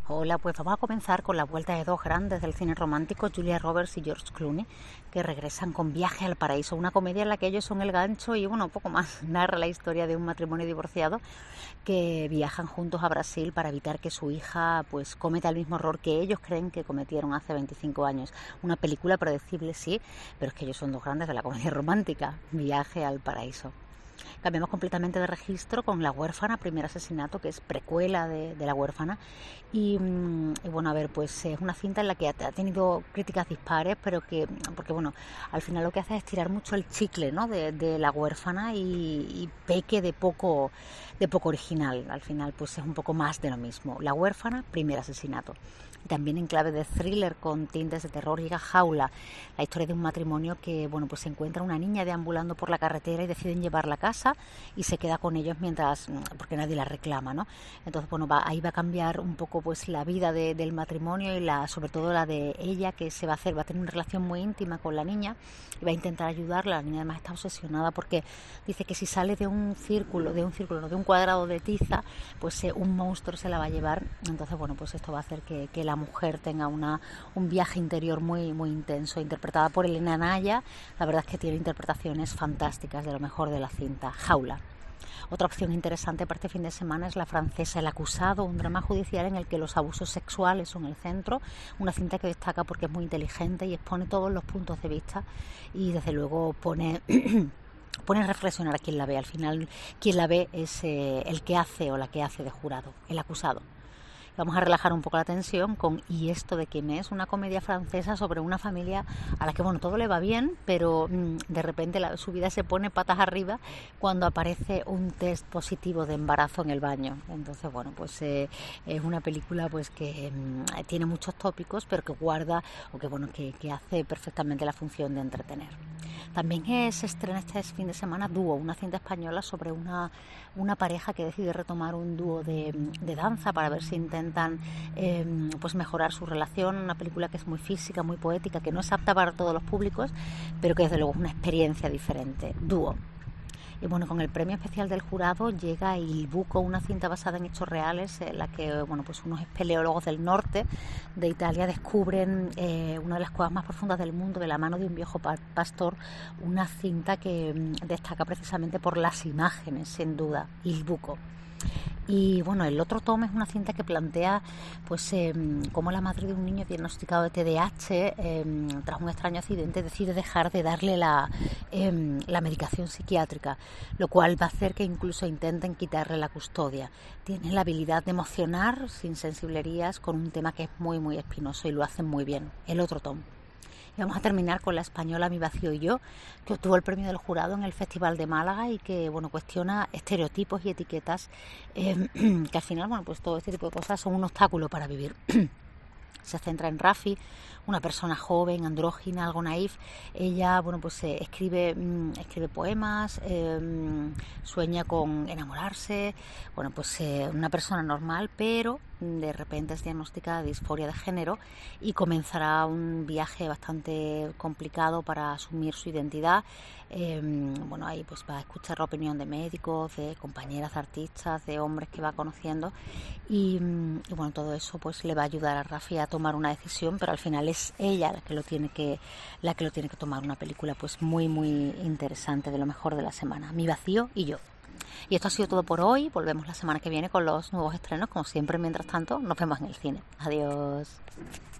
Hola, pues vamos a comenzar con la vuelta de dos grandes del cine romántico, Julia Roberts y George Clooney, que regresan con Viaje al Paraíso, una comedia en la que ellos son el gancho y un poco más. Narra la historia de un matrimonio divorciado que viajan juntos a Brasil para evitar que su hija pues cometa el mismo error que ellos creen que cometieron hace 25 años. Una película predecible, sí, pero es que ellos son dos grandes de la comedia romántica, Viaje al Paraíso. Cambiamos completamente de registro con La Huérfana, primer asesinato, que es precuela de La Huérfana. Y bueno, a ver, pues es una cinta en la que ha tenido críticas dispares, pero porque bueno, al final lo que hace es tirar mucho el chicle, ¿no?, de La Huérfana y peque de poco original. Al final pues es un poco más de lo mismo. La Huérfana, primer asesinato. También en clave de thriller con tintes de terror llega Jaula, la historia de un matrimonio que bueno, pues se encuentra una niña deambulando por la carretera y deciden llevarla a casa y se queda con ellos porque nadie la reclama, ¿no? Entonces bueno, ahí va a cambiar un poco pues la vida del matrimonio y sobre todo la de ella, que va a tener una relación muy íntima con la niña y va a intentar ayudarla. La niña además está obsesionada porque dice que si sale de un cuadrado de tiza, pues un monstruo se la va a llevar. Entonces bueno, pues esto va a hacer que la mujer tenga un viaje interior muy, muy intenso, interpretada por Elena Naya. La verdad es que tiene interpretaciones fantásticas, de lo mejor de la cinta. Jaula. Otra opción interesante para este fin de semana es la francesa El Acusado, un drama judicial en el que los abusos sexuales son el centro, una cinta que destaca porque es muy inteligente y expone todos los puntos de vista y desde luego pone a reflexionar a quien la ve. Al final quien la ve es el que hace o la que hace de jurado, el acusado. Vamos a relajar un poco la tensión con ¿Y esto de quién es?, una comedia francesa sobre una familia a la que bueno, todo le va bien, pero de repente su vida se pone patas arriba cuando aparece un test positivo de embarazo en el baño. Entonces bueno, pues es una película pues que tiene muchos tópicos, pero que guarda o que hace perfectamente la función de entretener. También se estrena este fin de semana Dúo, una cinta española sobre una pareja que decide retomar un dúo de danza para ver si intentan pues mejorar su relación. Una película que es muy física, muy poética, que no es apta para todos los públicos, pero que desde luego es una experiencia diferente. Dúo. Y bueno, con el premio especial del jurado llega Il Buco, una cinta basada en hechos reales en la que bueno, pues unos espeleólogos del norte de Italia descubren una de las cuevas más profundas del mundo de la mano de un viejo pastor. Una cinta que destaca precisamente por las imágenes, sin duda, Il Buco. Y bueno, El Otro Tom es una cinta que plantea pues cómo la madre de un niño diagnosticado de TDAH tras un extraño accidente decide dejar de darle la medicación psiquiátrica, lo cual va a hacer que incluso intenten quitarle la custodia. Tiene la habilidad de emocionar sin sensiblerías con un tema que es muy muy espinoso y lo hacen muy bien. El Otro Tom. Y vamos a terminar con la española Mi Vacío y Yo, que obtuvo el premio del jurado en el Festival de Málaga y que bueno, cuestiona estereotipos y etiquetas que al final bueno, pues todo este tipo de cosas son un obstáculo para vivir. Se centra en Rafi, una persona joven, andrógina, algo naif. Ella bueno, pues escribe poemas, sueña con enamorarse. Bueno, pues una persona normal, pero de repente es diagnosticada de disforia de género y comenzará un viaje bastante complicado para asumir su identidad. Bueno, ahí pues va a escuchar la opinión de médicos, de compañeras, de artistas, de hombres que va conociendo y bueno, todo eso pues le va a ayudar a Rafi a tomar una decisión, pero al final es ella la que lo tiene que tomar. Una película pues muy muy interesante, de lo mejor de la semana. Mi Vacío y Yo. Y esto ha sido todo por hoy. Volvemos la semana que viene con los nuevos estrenos, como siempre. Mientras tanto, nos vemos en el cine. Adiós.